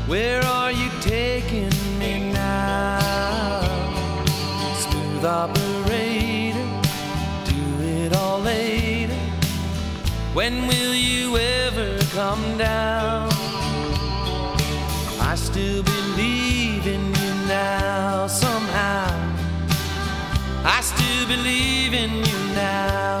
Where are you taking me now? Smooth operator, do it all later. When will you ever come down? I still believe in you now somehow. I still believe in you now.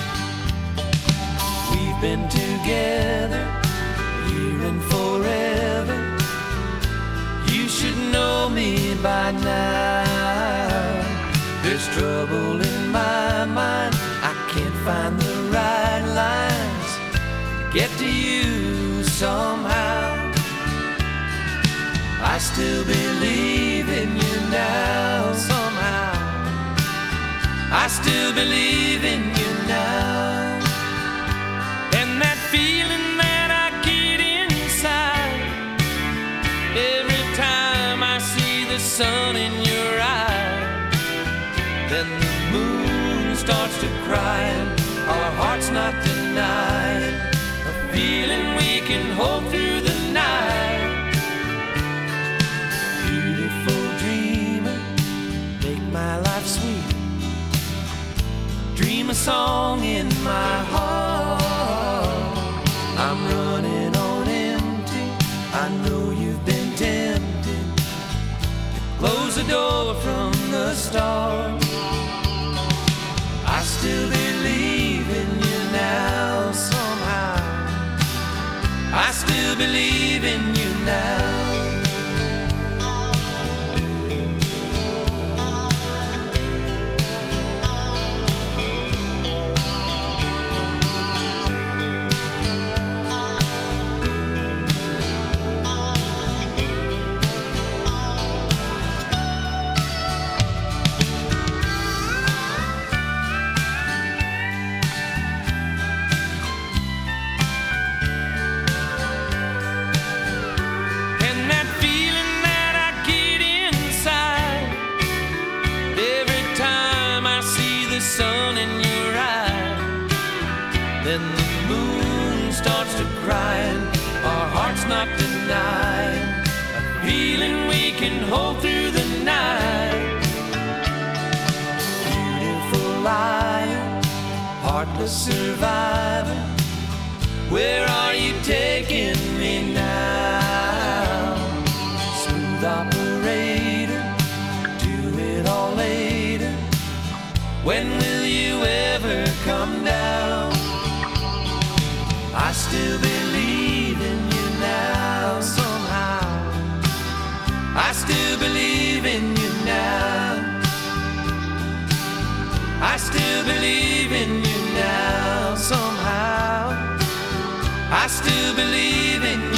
We've been together here and forever. You should know me by now. There's trouble in my mind. I can't find the right lines to get to you somehow. I still believe in you now somehow. I still believe in you now. And that feeling that I get inside every time I see the sun in your eyes, then the moon starts to cry and our hearts not denied, a feeling we can hold through the night. Beautiful dreamer, make my life sweet. Dream a song in my heart. I'm running on empty. I know you've been tempted to close the door from the start. I still believe in you now somehow. I still believe in you now. Sun in your eye, then the moon starts to cry and our hearts not denied, a feeling we can hold through the night. Beautiful liar, heartless survivor, where are you taking me now? Smooth operator, do it all later. When will you ever come down? I still believe in you now somehow. I still believe in you now. I still believe in you now somehow. I still believe in you.